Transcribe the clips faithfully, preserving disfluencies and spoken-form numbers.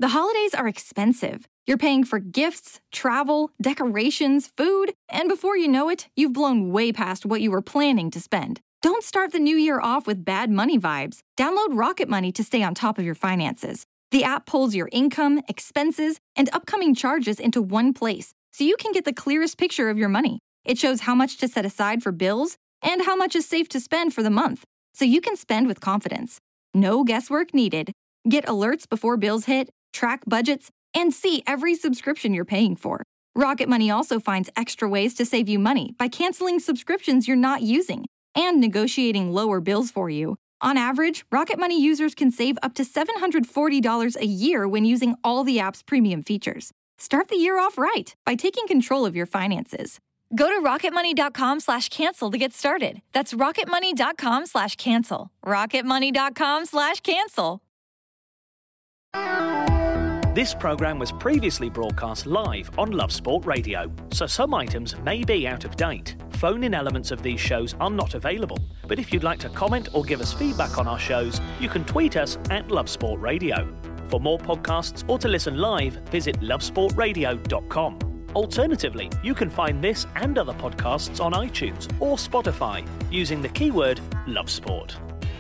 The holidays are expensive. You're paying for gifts, travel, decorations, food, and before you know it, you've blown way past what you were planning to spend. Don't start the new year off with bad money vibes. Download Rocket Money to stay on top of your finances. The app pulls your income, expenses, and upcoming charges into one place, so you can get the clearest picture of your money. It shows how much to set aside for bills and how much is safe to spend for the month, so you can spend with confidence. No guesswork needed. Get alerts before bills hit, track budgets, and see every subscription you're paying for. Rocket Money also finds extra ways to save you money by canceling subscriptions you're not using and negotiating lower bills for you. On average, Rocket Money users can save up to seven hundred forty dollars a year when using all the app's premium features. Start the year off right by taking control of your finances. Go to rocketmoney.com slash cancel to get started. That's rocketmoney.com slash cancel. rocketmoney.com slash cancel. This programme was previously broadcast live on Love Sport Radio, so some items may be out of date. Phone-in elements of these shows are not available, but if you'd like to comment or give us feedback on our shows, you can tweet us at Love Sport Radio. For more podcasts or to listen live, visit love sport radio dot com. Alternatively, you can find this and other podcasts on iTunes or Spotify using the keyword Love Sport.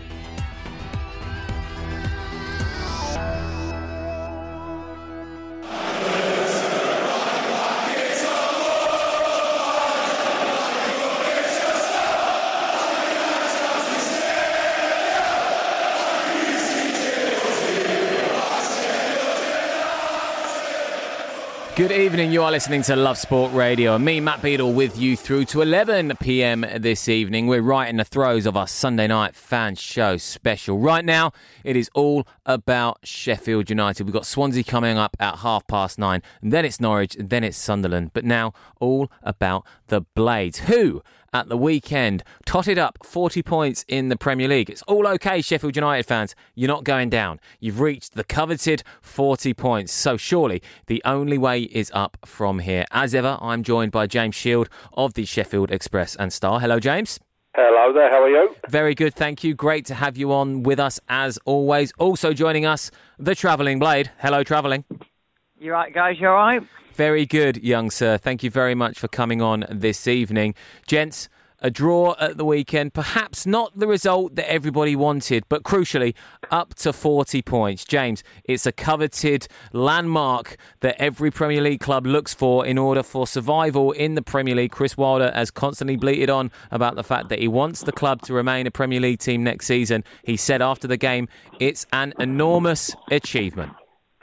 Good evening, you are listening to Love Sport Radio and me, Matt Beadle, with you through to eleven p.m. this evening. We're right in the throes of our Sunday night fan show special. Right now, it is all about Sheffield United. We've got Swansea coming up at half past nine, and then it's Norwich, and then it's Sunderland. But now, all about the Blades, who at the weekend totted up forty points in the Premier League. It's all okay, Sheffield United fans. You're not going down. You've reached the coveted forty points. So surely the only way is up from here. As ever, I'm joined by James Shield of the Sheffield Express and Star. Hello, James. Hello there, how are you? Very good, thank you. Great to have you on with us as always. Also joining us, the Travelling Blade. Hello, Travelling. You right, guys? You all right? Very good, young sir. Thank you very much for coming on this evening. Gents, a draw at the weekend. Perhaps not the result that everybody wanted, but crucially, up to forty points. James, it's a coveted landmark that every Premier League club looks for in order for survival in the Premier League. Chris Wilder has constantly bleated on about the fact that he wants the club to remain a Premier League team next season. He said after the game, it's an enormous achievement.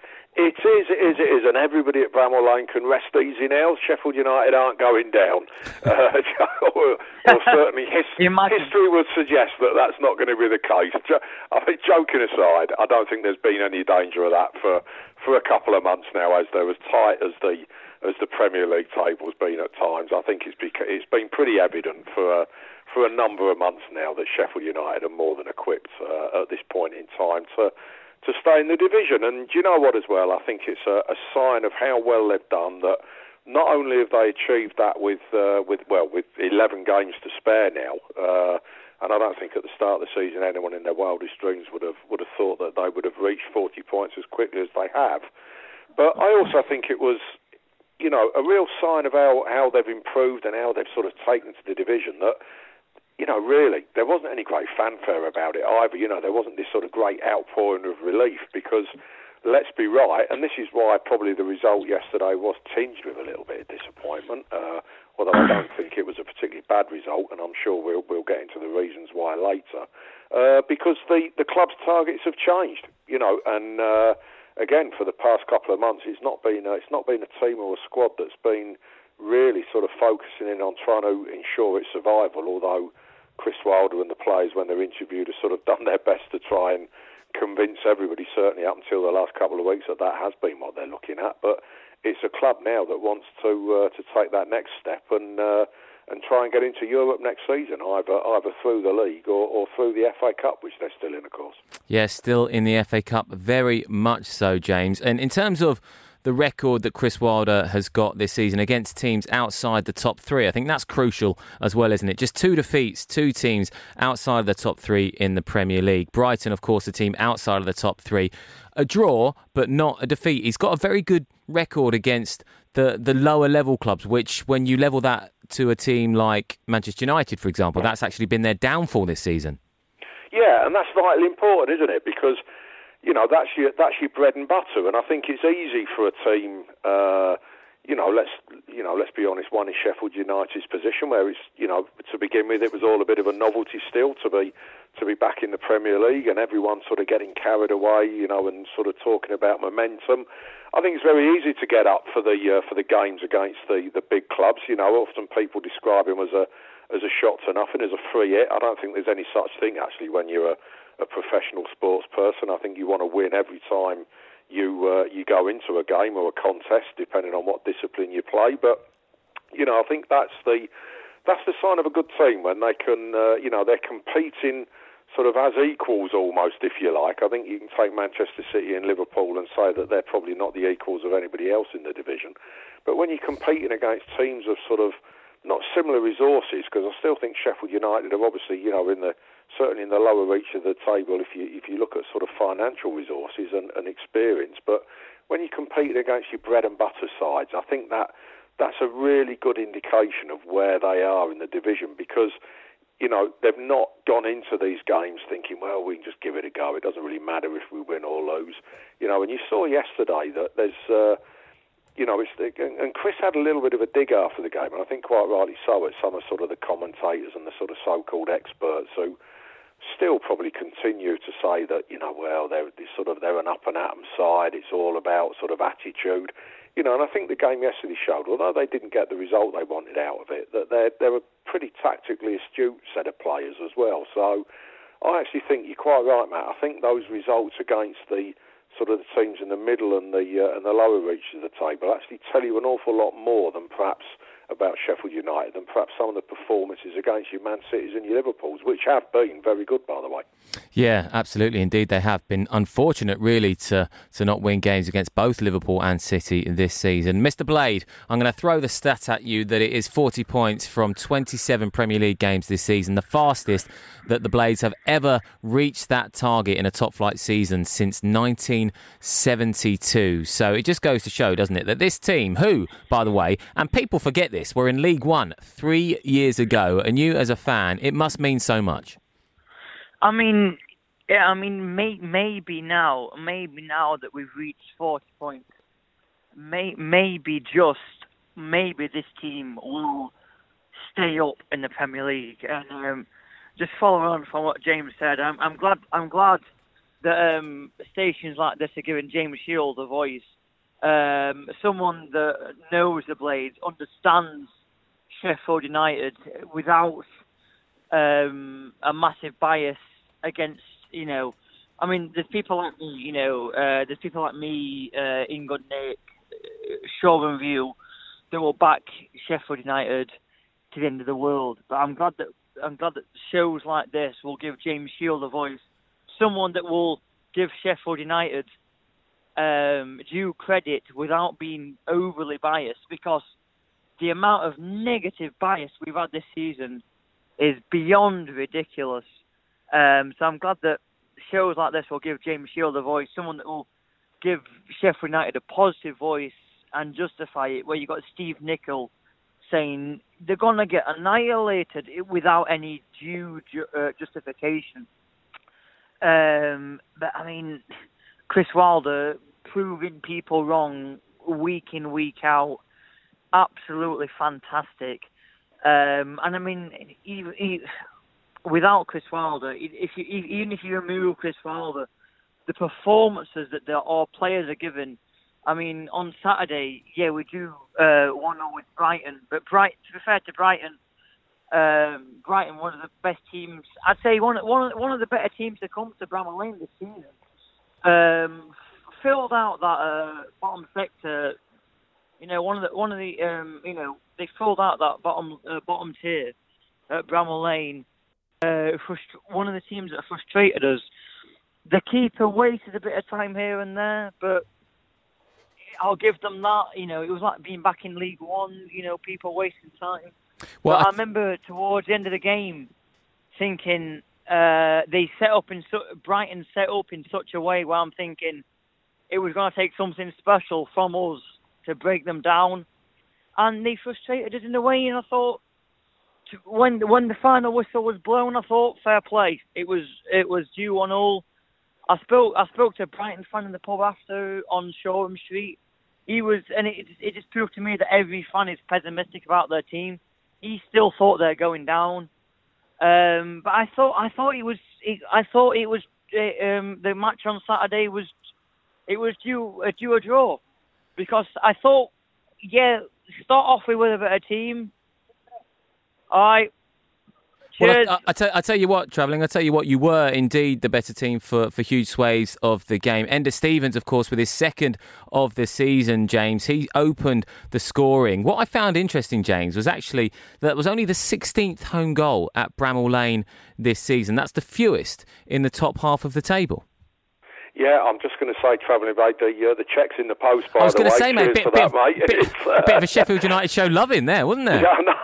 It is, it is, it is, and everybody at Bramall Lane can rest easy now. Sheffield United aren't going down. Uh, well, certainly his, history would suggest that that's not going to be the case. I think, joking aside, I don't think there's been any danger of that for, for a couple of months now, as they're as tight as the as the Premier League table's been at times. I think it's beca- it's been pretty evident for a, for a number of months now that Sheffield United are more than equipped uh, at this point in time to to stay in the division. And do you know what as well? I think it's a, a sign of how well they've done that not only have they achieved that with, uh, with well, with eleven games to spare now, uh, and I don't think at the start of the season anyone in their wildest dreams would have would have thought that they would have reached forty points as quickly as they have. But I also think it was, you know, a real sign of how, how they've improved and how they've sort of taken to the division that, you know, really, there wasn't any great fanfare about it either. You know, there wasn't this sort of great outpouring of relief because, let's be right, and this is why probably the result yesterday was tinged with a little bit of disappointment, uh, although I don't think it was a particularly bad result, and I'm sure we'll, we'll get into the reasons why later, uh, because the, the club's targets have changed, you know, and uh, again, for the past couple of months, it's not been a, it's not been a team or a squad that's been really sort of focusing in on trying to ensure its survival, although Chris Wilder and the players, when they're interviewed, have sort of done their best to try and convince everybody, certainly up until the last couple of weeks, that that has been what they're looking at. But it's a club now that wants to uh, to take that next step and uh, and try and get into Europe next season, either either through the league or, or through the F A Cup, which they're still in, of course. Yes, yeah, still in the F A Cup, very much so, James. And in terms of the record that Chris Wilder has got this season against teams outside the top three. I think that's crucial as well, isn't it? Just two defeats, two teams outside of the top three in the Premier League. Brighton, of course, a team outside of the top three. A draw, but not a defeat. He's got a very good record against the, the lower level clubs, which when you level that to a team like Manchester United, for example, that's actually been their downfall this season. Yeah, and that's vitally important, isn't it? Because, you know, that's your that's your bread and butter, and I think it's easy for a team. Uh, you know, let's you know, let's be honest. One is Sheffield United's position, where it's you know to begin with, it was all a bit of a novelty still to be to be back in the Premier League, and everyone sort of getting carried away, you know, and sort of talking about momentum. I think it's very easy to get up for the uh, for the games against the the big clubs. You know, often people describe him as a as a shot to nothing, as a free hit. I don't think there's any such thing, actually, when you're a, a professional sports person. I think you want to win every time you uh, you go into a game or a contest, depending on what discipline you play. But, you know, I think that's the that's the sign of a good team, when they can, uh, you know, they're competing sort of as equals almost, if you like. I think you can take Manchester City and Liverpool and say that they're probably not the equals of anybody else in the division. But when you're competing against teams of sort of not similar resources, because I still think Sheffield United are obviously, you know, in the certainly in the lower reach of the table if you if you look at sort of financial resources and, and experience. But when you're competing against your bread and butter sides, I think that that's a really good indication of where they are in the division, because, you know, they've not gone into these games thinking, well, we can just give it a go. It doesn't really matter if we win or lose. You know, and you saw yesterday that there's... Uh, You know, it's, and Chris had a little bit of a dig after the game, and I think quite rightly so, at some of sort of the commentators and the sort of so-called experts who still probably continue to say that, you know, well, they're sort of they're an up and atom side. It's all about sort of attitude, you know. And I think the game yesterday showed, although they didn't get the result they wanted out of it, that they're they're a pretty tactically astute set of players as well. So I actually think you're quite right, Matt. I think those results against the sort of the teams in the middle and the uh, and the lower reaches of the table actually tell you an awful lot more than perhaps about Sheffield United, than perhaps some of the performances against your Man Cities and your Liverpools, which have been very good, by the way. Yeah, absolutely. Indeed, they have been unfortunate, really, to, to not win games against both Liverpool and City this season. Mister Blade, I'm going to throw the stat at you that it is forty points from twenty-seven Premier League games this season, the fastest that the Blades have ever reached that target in a top-flight season since nineteen seventy-two. So it just goes to show, doesn't it, that this team, who, by the way, and people forget this, were in League One three years ago, and you as a fan, it must mean so much. I mean, yeah, I mean, may, maybe now, maybe now that we've reached forty points, may, maybe just, maybe this team will stay up in the Premier League. And um, just following on from what James said, I'm, I'm glad, I'm glad that um, stations like this are giving James Shield a voice. Um, someone that knows the Blades, understands Sheffield United without um, a massive bias against, you know, I mean, there's people like me, you know, uh, there's people like me, uh, Ingold Nick, Chauvin View, that will back Sheffield United to the end of the world. But I'm glad that I'm glad that shows like this will give James Shield a voice, someone that will give Sheffield United um, due credit without being overly biased, because the amount of negative bias we've had this season is beyond ridiculous. Um, so I'm glad that shows like this will give James Shield a voice, someone that will give Sheffield United a positive voice and justify it, where you've got Steve Nicol saying they're going to get annihilated without any due ju- uh, justification. Um, but, I mean, Chris Wilder proving people wrong week in, week out, absolutely fantastic. Um, and, I mean, even... even without Chris Wilder, if you, even if you remove Chris Wilder, the performances that the, our players are given, I mean, on Saturday, yeah, we do uh, one nil with Brighton, but Bright, to be fair to Brighton, um, Brighton, one of the best teams, I'd say one, one, one of the better teams to come to Bramall Lane this season, um, filled out that uh, bottom sector, you know, one of the, one of the, um, you know, they filled out that bottom, uh, bottom tier at Bramall Lane. Uh, frust- one of the teams that frustrated us. The keeper wasted a bit of time here and there, but I'll give them that. You know, it was like being back in League One. You know, people wasting time. Well, but I, I th- remember towards the end of the game thinking uh, they set up in su- Brighton set up in such a way where I'm thinking it was going to take something special from us to break them down, and they frustrated us in a way. And I thought, when when the final whistle was blown, I thought fair play. It was it was due on all. I spoke I spoke to a Brighton fan in the pub after on Shoreham Street. He was, and it it just proved to me that every fan is pessimistic about their team. He still thought they're going down, um, but I thought I thought it was it, I thought it was uh, um, the match on Saturday was it was due a due a draw, because I thought, yeah, start off with a better team. All right. Well, I, I, I, tell, I tell you what, Travelling, I tell you what, you were indeed the better team for, for huge swathes of the game. Enda Stevens, of course, with his second of the season, James, he opened the scoring. What I found interesting, James, was actually that it was only the sixteenth home goal at Bramall Lane this season. That's the fewest in the top half of the table. Yeah, I'm just going to say, Travelling, mate, the, uh, the check's in the post, by I was the way. going to say, mate, Cheers bit, for bit, that, mate. Bit, a bit of a Sheffield United show loving there, wasn't there? Yeah, no,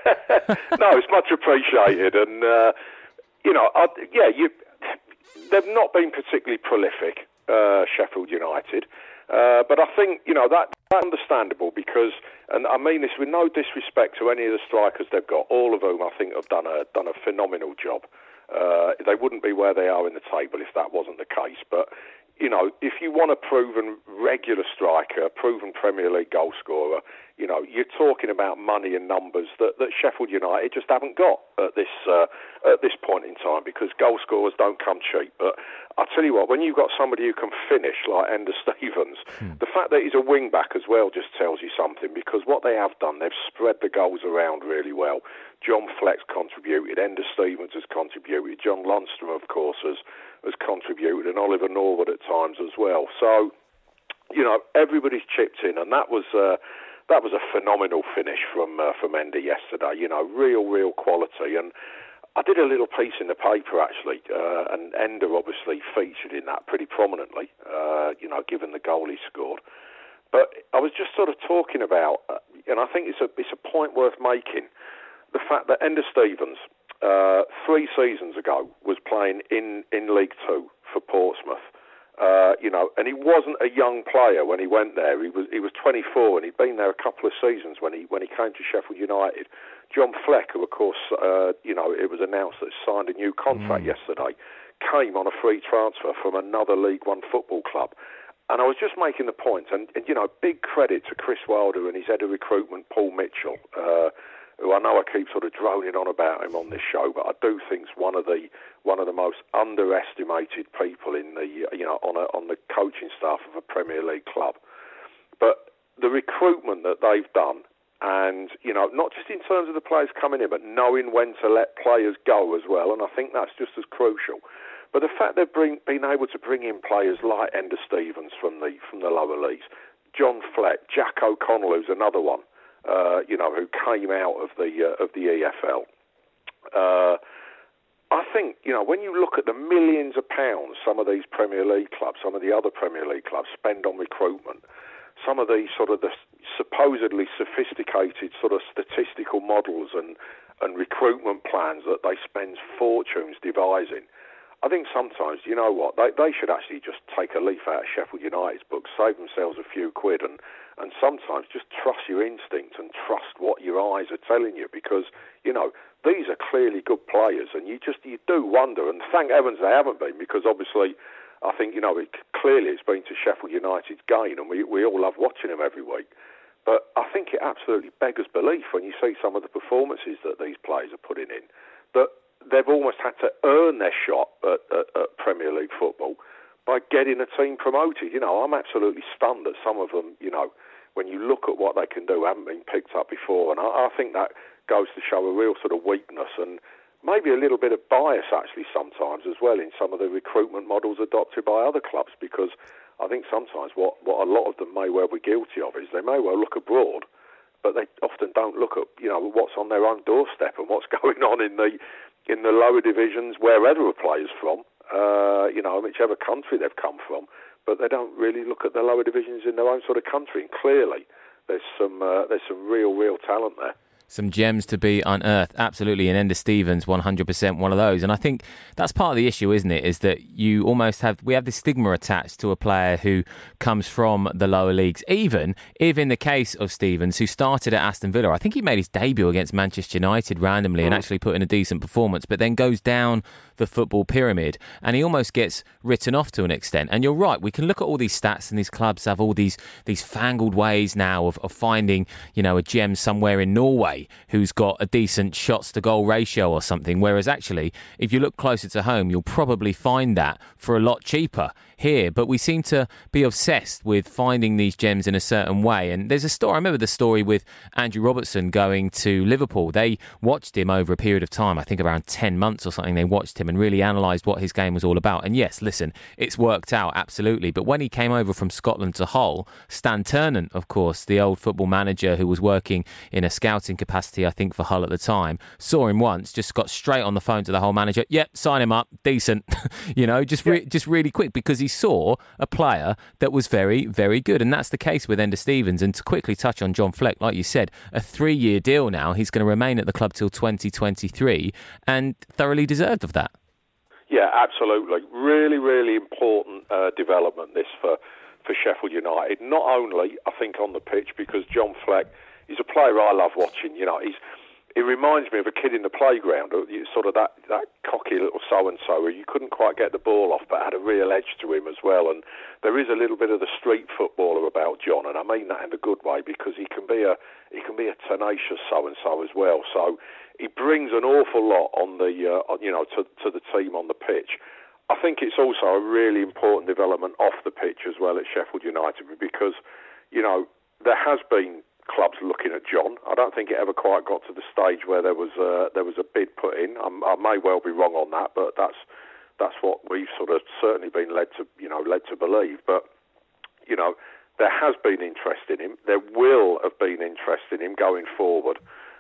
no, it's much appreciated. And, uh, you know, I, yeah, you, they've not been particularly prolific, uh, Sheffield United. Uh, but I think, you know, that, that's understandable because, and I mean this with no disrespect to any of the strikers they've got, all of whom I think have done a done a phenomenal job. Uh, they wouldn't be where they are in the table if that wasn't the case. But, you know, if you want a proven regular striker, a proven Premier League goal scorer, you know, you're talking about money and numbers that, that Sheffield United just haven't got at this uh, at this point in time, because goal scorers don't come cheap. But I'll tell you what, when you've got somebody who can finish like Enda Stevens, hmm. the fact that he's a wing-back as well just tells you something, because what they have done, they've spread the goals around really well. John Fleck's contributed, Enda Stevens has contributed, John Lundstrom, of course, has, has contributed, and Oliver Norwood at times as well. So, you know, everybody's chipped in, and that was... Uh, That was a phenomenal finish from uh, from Enda yesterday. You know, real, real quality. And I did a little piece in the paper, actually, uh, and Enda obviously featured in that pretty prominently, uh, you know, given the goal he scored. But I was just sort of talking about, uh, and I think it's a, it's a point worth making, the fact that Enda Stevens, uh, three seasons ago, was playing in, in League Two for Portsmouth. Uh, you know, and he wasn't a young player when he went there. He was he was twenty-four, and he'd been there a couple of seasons when he when he came to Sheffield United. John Fleck, who of course, uh, you know, it was announced that he signed a new contract mm. yesterday, came on a free transfer from another League One football club. And I was just making the point, and, and you know, big credit to Chris Wilder and his head of recruitment, Paul Mitchell, uh, who I know I keep sort of droning on about him on this show, but I do think is one of the one of the most underestimated people in the you know on a, on the coaching staff of a Premier League club. But the recruitment that they've done, and you know, not just in terms of the players coming in, but knowing when to let players go as well, and I think that's just as crucial. But the fact they've bring, been able to bring in players like Enda Stevens from the from the lower leagues, John Fleck, Jack O'Connell, who's another one. Uh, you know, who came out of the uh, of the E F L. Uh, I think, you know, when you look at the millions of pounds some of these Premier League clubs, some of the other Premier League clubs spend on recruitment, some of these sort of the supposedly sophisticated sort of statistical models and, and recruitment plans that they spend fortunes devising, I think sometimes, you know what, they they should actually just take a leaf out of Sheffield United's book, save themselves a few quid, and, and sometimes just trust your instinct and trust what your eyes are telling you, because, you know, these are clearly good players, and you just, you do wonder, and thank heavens they haven't been, because obviously, I think, you know, it, clearly it's been to Sheffield United's gain, and we, we all love watching them every week. But I think it absolutely beggars belief when you see some of the performances that these players are putting in, that they've almost had to earn their shot at, at, at Premier League football by getting a team promoted. You know, I'm absolutely stunned that some of them, you know, when you look at what they can do, haven't been picked up before. And I, I think that goes to show a real sort of weakness and maybe a little bit of bias actually sometimes as well in some of the recruitment models adopted by other clubs, because I think sometimes what, what a lot of them may well be guilty of is they may well look abroad, but they often don't look at, you know, what's on their own doorstep and what's going on in the in the lower divisions, wherever a player's from, uh, you know, whichever country they've come from. but they don't really look at the lower divisions in their own sort of country. And clearly, there's some uh, there's some real, real talent there. Some gems to be unearthed, absolutely, and Enda Stevens, one hundred percent one of those. And I think that's part of the issue, isn't it, is that you almost have, we have this stigma attached to a player who comes from the lower leagues, even if in the case of Stevens, who started at Aston Villa, I think he made his debut against Manchester United randomly mm. and actually put in a decent performance, but then goes down the football pyramid and he almost gets written off to an extent. And you're right, we can look at all these stats and these clubs have all these these fangled ways now of, of finding, you know, a gem somewhere in Norway who's got a decent shots to goal ratio or something, whereas actually if you look closer to home you'll probably find that for a lot cheaper here. But we seem to be obsessed with finding these gems in a certain way. And there's a story, I remember the story with Andrew Robertson going to Liverpool. They watched him over a period of time, I think around ten months or something. They watched him and really analysed what his game was all about. And yes, listen, it's worked out, absolutely. But when he came over from Scotland to Hull, Stan Ternent, of course, the old football manager who was working in a scouting capacity, I think, for Hull at the time, saw him once, just got straight on the phone to the Hull manager. Yep, sign him up, decent, you know, just re- just really quick, because he saw a player that was very, very good. And that's the case with Enda Stevens. And to quickly touch on John Fleck, like you said, a three-year deal now. He's going to remain at the club till twenty twenty-three and thoroughly deserved of that. Yeah, absolutely. Really, really important uh, development this for, for Sheffield United. Not only, I think, on the pitch, because John Fleck is a player I love watching. You know, he's he reminds me of a kid in the playground, sort of that, that cocky little so-and-so where you couldn't quite get the ball off but had a real edge to him as well. And there is a little bit of the street footballer about John, and I mean that in a good way, because he can be a he can be a tenacious so-and-so as well. So he brings an awful lot on the uh, you know to to the team on the pitch. I think it's also a really important development off the pitch as well at Sheffield United, because you know there has been clubs looking at John. I don't think it ever quite got to the stage where there was a, there was a bid put in. I'm, I may well be wrong on that, but that's that's what we've sort of certainly been led to you know led to believe. But you know there has been interest in him. There will have been interest in him going forward.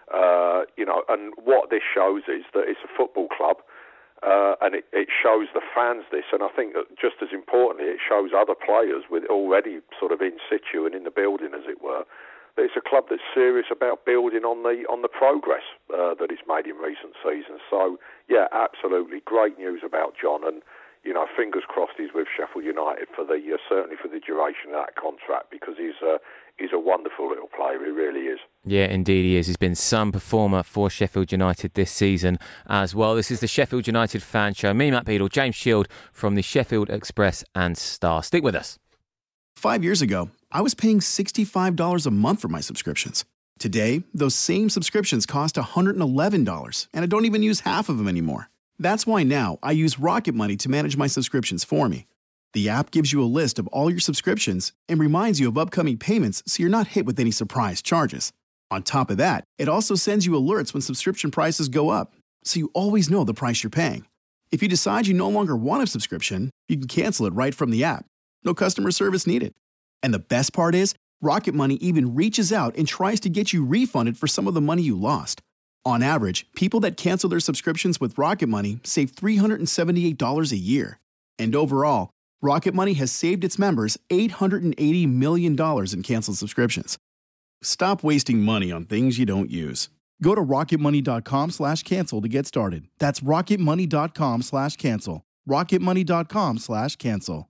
Uh, you know, and what this shows is that it's a football club, uh, and it, it shows the fans this. And I think that just as importantly, it shows other players with already sort of in situ and in the building, as it were. It's a club that's serious about building on the on the progress uh, that it's made in recent seasons. So, yeah, absolutely great news about John, and you know, fingers crossed he's with Sheffield United for the uh, certainly for the duration of that contract, because he's uh, he's a wonderful little player. He really is. Yeah, indeed he is. He's been some performer for Sheffield United this season as well. This is the Sheffield United Fan Show. Me, Matt Beadle, James Shield from the Sheffield Express and Star. Stick with us. Five years ago, I was paying sixty-five dollars a month for my subscriptions. Today, those same subscriptions cost one hundred eleven dollars, and I don't even use half of them anymore. That's why now I use Rocket Money to manage my subscriptions for me. The app gives you a list of all your subscriptions and reminds you of upcoming payments, so you're not hit with any surprise charges. On top of that, it also sends you alerts when subscription prices go up, so you always know the price you're paying. If you decide you no longer want a subscription, you can cancel it right from the app. No customer service needed. And the best part is, Rocket Money even reaches out and tries to get you refunded for some of the money you lost. On average, people that cancel their subscriptions with Rocket Money save three hundred seventy-eight dollars a year. And overall, Rocket Money has saved its members eight hundred eighty million dollars in canceled subscriptions. Stop wasting money on things you don't use. Go to rocketmoney.com slash cancel to get started. That's rocketmoney.com slash cancel. rocketmoney.com slash cancel.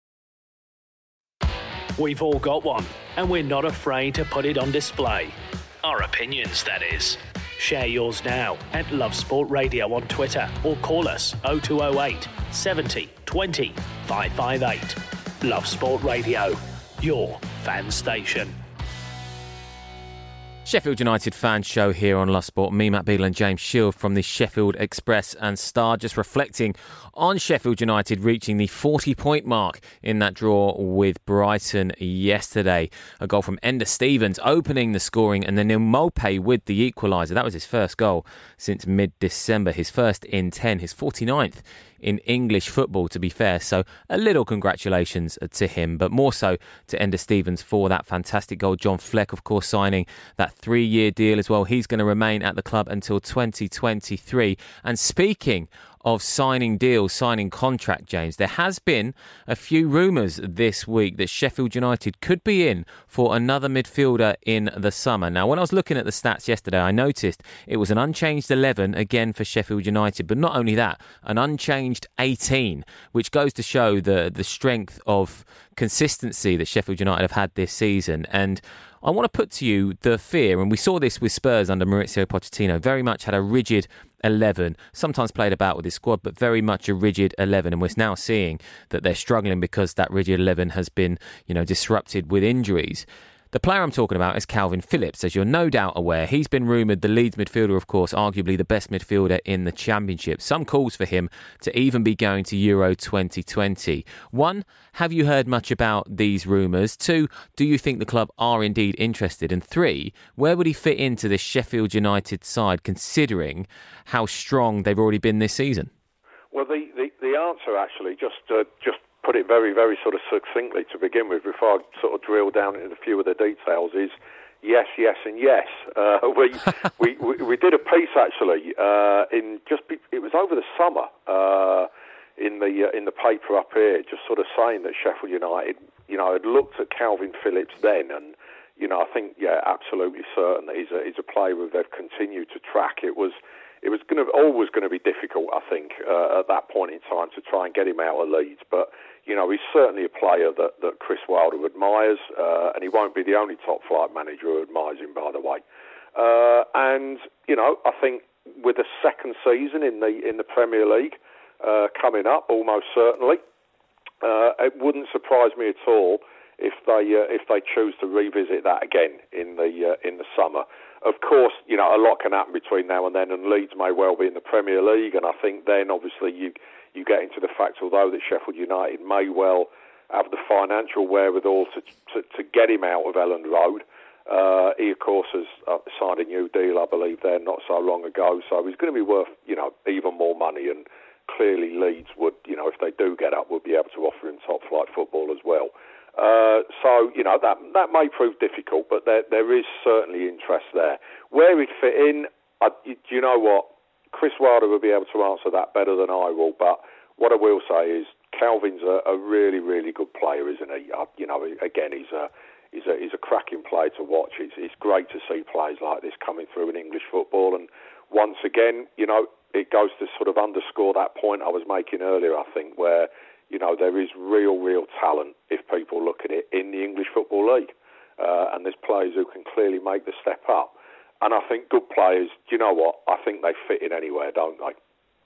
We've all got one, and we're not afraid to put it on display. Our opinions, that is. Share yours now at Love Sport Radio on Twitter, or call us oh two oh eight, seventy, twenty, five five eight. Love Sport Radio, your fan station. Sheffield United Fan Show here on Love Sport. Me, Matt Beadle and James Shield from the Sheffield Express and Star, just reflecting on Sheffield United reaching the forty-point mark in that draw with Brighton yesterday. A goal from Enda Stevens opening the scoring, and then Neil Maupay with the equaliser. That was his first goal since mid-December, his first in ten, his forty-ninth in English football, to be fair. So a little congratulations to him, but more so to Enda Stevens for that fantastic goal. John Fleck, of course, signing that three-year deal as well. He's going to remain at the club until twenty twenty-three. And speaking of signing deals, signing contract, James. There has been a few rumours this week that Sheffield United could be in for another midfielder in the summer. Now, when I was looking at the stats yesterday, I noticed it was an unchanged eleven again for Sheffield United, but not only that, an unchanged eighteen, which goes to show the, the strength of consistency that Sheffield United have had this season. And I want to put to you the fear, and we saw this with Spurs under Maurizio Pochettino, very much had a rigid eleven, sometimes played about with his squad, but very much a rigid eleven. And we're now seeing that they're struggling because that rigid eleven has been, you know, disrupted with injuries. The player I'm talking about is Kalvin Phillips, as you're no doubt aware. He's been rumoured the Leeds midfielder, of course, arguably the best midfielder in the Championship. Some calls for him to even be going to Euro twenty twenty. One, have you heard much about these rumours? Two, do you think the club are indeed interested? And three, where would he fit into this Sheffield United side, considering how strong they've already been this season? Well, the, the, the answer, actually, just uh, just... put it very, very sort of succinctly to begin with, before I sort of drill down into a few of the details, is yes, yes, and yes. Uh, we, we, we we did a piece actually uh, in just be, it was over the summer uh, in the uh, in the paper up here, just sort of saying that Sheffield United, you know, had looked at Kalvin Phillips then, and you know, I think yeah, absolutely certain that he's a he's a player who they've continued to track. It was. It was going to, always going to be difficult, I think, uh, at that point in time to try and get him out of Leeds. But, you know, he's certainly a player that, that Chris Wilder admires, uh, and he won't be the only top-flight manager who admires him, by the way. Uh, and, you know, I think with the second season in the in the Premier League uh, coming up, almost certainly, uh, it wouldn't surprise me at all if they uh, if they choose to revisit that again in the uh, in the summer. Of course, you know, a lot can happen between now and then, and Leeds may well be in the Premier League, and I think then obviously you you get into the fact, although that Sheffield United may well have the financial wherewithal to to, to get him out of Elland Road. Uh, he, of course, has uh, signed a new deal, I believe, there not so long ago, so he's going to be worth, you know, even more money, and clearly Leeds would, you know, if they do get up, would be able to offer him top-flight football as well. Uh, so, you know, that that may prove difficult, but there there is certainly interest there. Where he'd fit in, I, you, do you know what? Chris Wilder will be able to answer that better than I will, but what I will say is Kalvin's a, a really, really good player, isn't he? Uh, you know, again, he's a he's a, he's a cracking player to watch. It's, it's great to see players like this coming through in English football, and once again, you know, it goes to sort of underscore that point I was making earlier, I think, where you know, there is real, real talent, if people look at it, in the English Football League. Uh, and there's players who can clearly make the step up. And I think good players, do you know what? I think they fit in anywhere, don't they?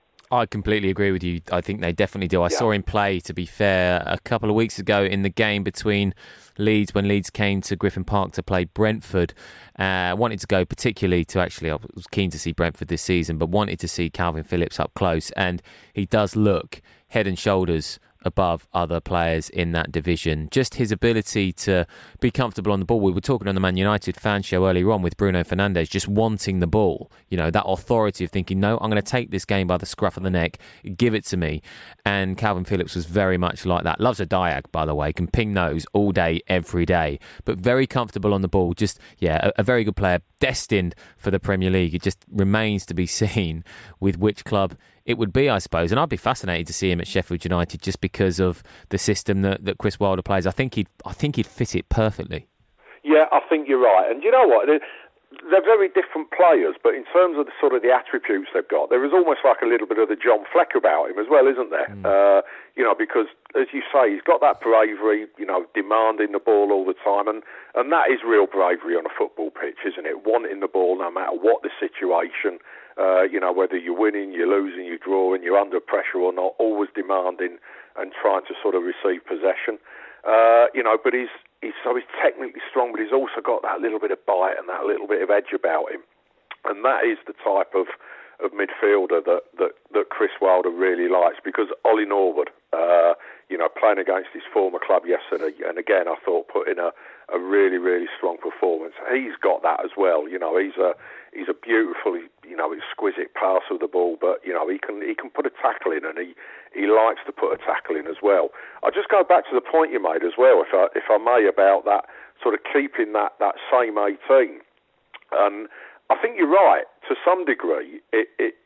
I completely agree with you. I think they definitely do. I yeah. saw him play, to be fair, a couple of weeks ago in the game between Leeds, when Leeds came to Griffin Park to play Brentford. I uh, wanted to go particularly to actually, I was keen to see Brentford this season, but wanted to see Kalvin Phillips up close. And he does look head and shoulders above other players in that division. Just his ability to be comfortable on the ball. We were talking on the Man United fan show earlier on with Bruno Fernandes, just wanting the ball. You know, that authority of thinking, no, I'm going to take this game by the scruff of the neck, give it to me. And Kalvin Phillips was very much like that. Loves a diag, by the way, can ping those all day, every day, but very comfortable on the ball. Just, yeah, a, a very good player, destined for the Premier League. It just remains to be seen with which club it would be, I suppose. And I'd be fascinated to see him at Sheffield United just because of the system that, that Chris Wilder plays. I think he'd I think he'd fit it perfectly. Yeah, I think you're right. And you know what? They're, they're very different players, but in terms of the sort of the attributes they've got, there is almost like a little bit of the John Fleck about him as well, isn't there? Mm. Uh, you know, because, as you say, he's got that bravery, you know, demanding the ball all the time, and, and that is real bravery on a football pitch, isn't it? Wanting the ball no matter what the situation. Uh, you know, whether you're winning, you're losing, you're drawing, you're under pressure or not, always demanding and trying to sort of receive possession. Uh, you know, but he's, he's so he's technically strong, but he's also got that little bit of bite and that little bit of edge about him. And that is the type of, of midfielder that, that, that Chris Wilder really likes, because Ollie Norwood, uh, you know, playing against his former club yesterday, and again, I thought put in a, a really, really strong performance. He's got that as well. You know, he's a he's a beautifully, you know, exquisite passer of the ball, but you know, he can he can put a tackle in, and he, he likes to put a tackle in as well. I'll just go back to the point you made as well, if I if I may, about that sort of keeping that, that same eighteen. And I think you're right to some degree. It, it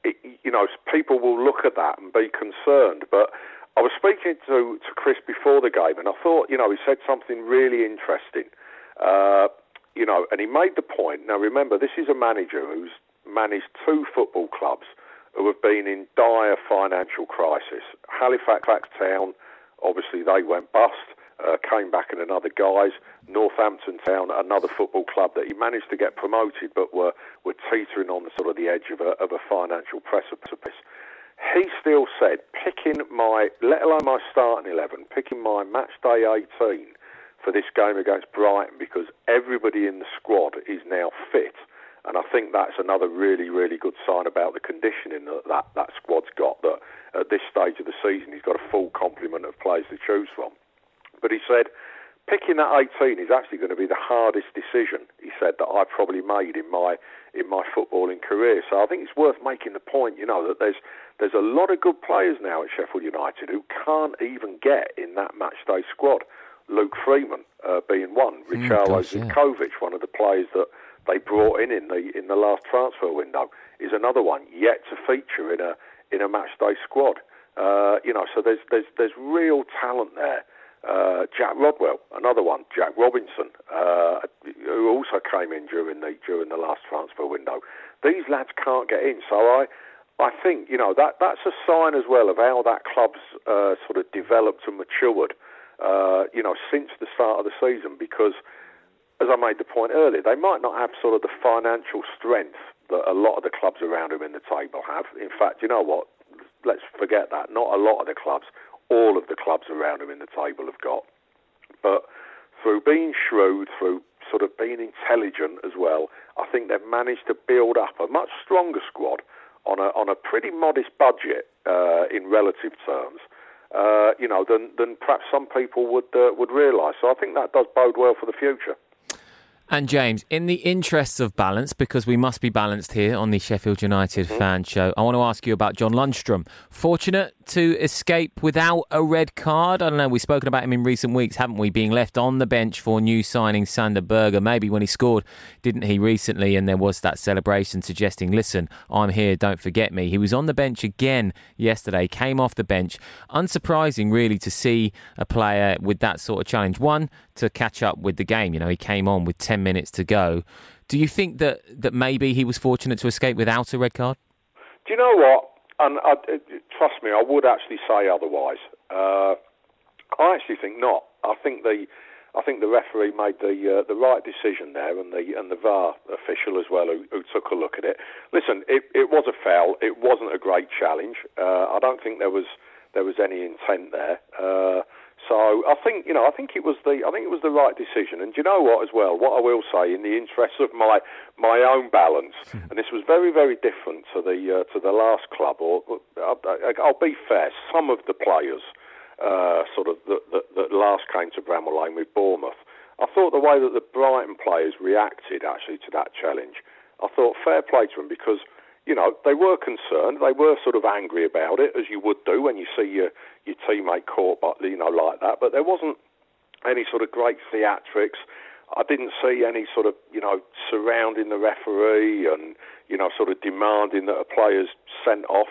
it, you know, people will look at that and be concerned. But I was speaking to, to Chris before the game, and I thought, you know, he said something really interesting. Uh, you know, and he made the point. Now, remember, this is a manager who's managed two football clubs who have been in dire financial crisis. Halifax Town, obviously, they went bust. Uh, came back in another guise. Northampton Town, another football club that he managed to get promoted, but were were teetering on the sort of the edge of a of a financial precipice. He still said, picking my, let alone my starting eleven, picking my match day eighteen for this game against Brighton, because everybody in the squad is now fit, and I think that's another really really good sign about the conditioning that that, that squad's got. That at this stage of the season, he's got a full complement of players to choose from. But he said, picking that eighteen is actually going to be the hardest decision, he said, that I've probably made in my in my footballing career. So I think it's worth making the point, you know, that there's there's a lot of good players now at Sheffield United who can't even get in that matchday squad. Luke Freeman uh, being one, Richarlo mm, Zinkovic, yeah. one of the players that they brought in in the in the last transfer window, is another one yet to feature in a in a matchday squad. Uh, you know, so there's there's there's real talent there. Uh, Jack Rodwell, another one. Jack Robinson, uh, who also came in during the during the last transfer window. These lads can't get in, so I, I think you know that that's a sign as well of how that club's uh, sort of developed and matured, uh, you know, since the start of the season. Because, as I made the point earlier, they might not have sort of the financial strength that a lot of the clubs around them in the table have. In fact, you know what? Let's forget that. Not a lot of the clubs. All of the clubs around them in the table have got. But through being shrewd, through sort of being intelligent as well, I think they've managed to build up a much stronger squad on a on a pretty modest budget uh, in relative terms, uh, you know, than than perhaps some people would uh, would realise. So I think that does bode well for the future. And James, in the interests of balance, because we must be balanced here on the Sheffield United mm-hmm. fan show, I want to ask you about John Lundstram. Fortunate to escape without a red card? I don't know, we've spoken about him in recent weeks, haven't we? Being left on the bench for new signing Sander Berge. Maybe when he scored, didn't he, recently? And there was that celebration suggesting, listen, I'm here, don't forget me. He was on the bench again yesterday, came off the bench. Unsurprising, really, to see a player with that sort of challenge. One, to catch up with the game. You know, he came on with ten minutes to go. Do you think that, that maybe he was fortunate to escape without a red card? Do you know what? And I, trust me, I would actually say otherwise. Uh, I actually think not. I think the I think the referee made the uh, the right decision there, and the and the V A R official as well, who, who took a look at it. Listen, it, it was a foul. It wasn't a great challenge. Uh, I don't think there was there was any intent there. Uh, So I think, you know, I think it was the I think it was the right decision. And do you know what as well? What I will say, in the interest of my my own balance, and this was very very different to the uh, to the last club. Or I'll be fair, some of the players, uh, sort of that, that, that last came to Bramall Lane with Bournemouth, I thought the way that the Brighton players reacted actually to that challenge, I thought fair play to them, because, you know, they were concerned. They were sort of angry about it, as you would do when you see your your teammate caught, you know, like that. But there wasn't any sort of great theatrics. I didn't see any sort of, you know, surrounding the referee and, you know, sort of demanding that a player's sent off.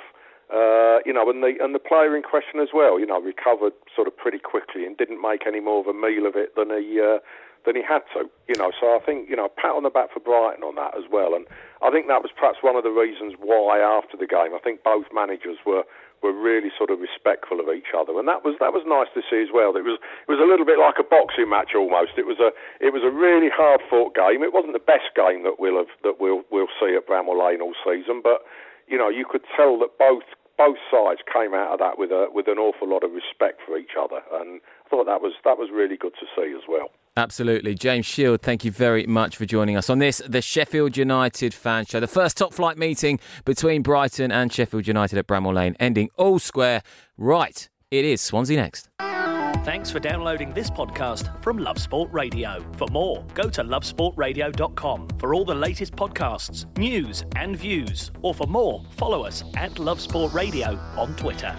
Uh, you know, and the and the player in question as well, you know, recovered sort of pretty quickly and didn't make any more of a meal of it than he uh, than he had to. You know, so I think, you know, pat on the back for Brighton on that as well. And I think that was perhaps one of the reasons why after the game, I think both managers were. were really sort of respectful of each other, and that was that was nice to see as well. It was it was a little bit like a boxing match almost. It was a it was a really hard fought game. It wasn't the best game that we'll have that we'll we'll see at Bramall Lane all season, but you know, you could tell that both both sides came out of that with a with an awful lot of respect for each other, and I thought that was that was really good to see as well. Absolutely. James Shield, thank you very much for joining us on this, the Sheffield United fan show. The first top flight meeting between Brighton and Sheffield United at Bramall Lane, ending all square. Right, it is Swansea next. Thanks for downloading this podcast from Love Sport Radio. For more, go to love sport radio dot com for all the latest podcasts, news and views. Or for more, follow us at Love Sport Radio on Twitter.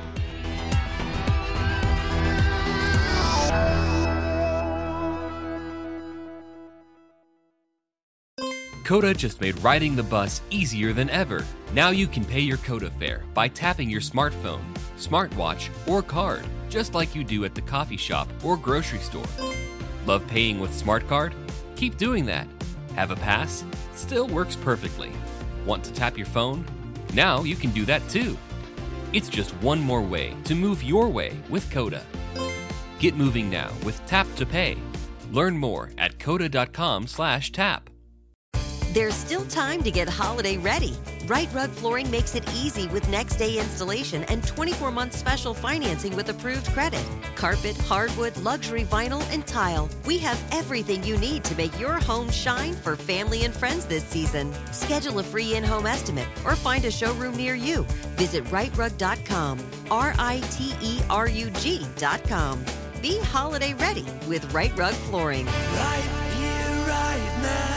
Coda just made riding the bus easier than ever. Now you can pay your Coda fare by tapping your smartphone, smartwatch, or card, just like you do at the coffee shop or grocery store. Love paying with Smart Card? Keep doing that. Have a pass? Still works perfectly. Want to tap your phone? Now you can do that too. It's just one more way to move your way with Coda. Get moving now with Tap to Pay. Learn more at coda.com slash tap. There's still time to get holiday ready. Right Rug Flooring makes it easy with next day installation and twenty-four month special financing with approved credit. Carpet, hardwood, luxury vinyl, and tile. We have everything you need to make your home shine for family and friends this season. Schedule a free in-home estimate or find a showroom near you. Visit right rug dot com, R I T E R U G dot com. Be holiday ready with Right Rug Flooring. Right here, right now.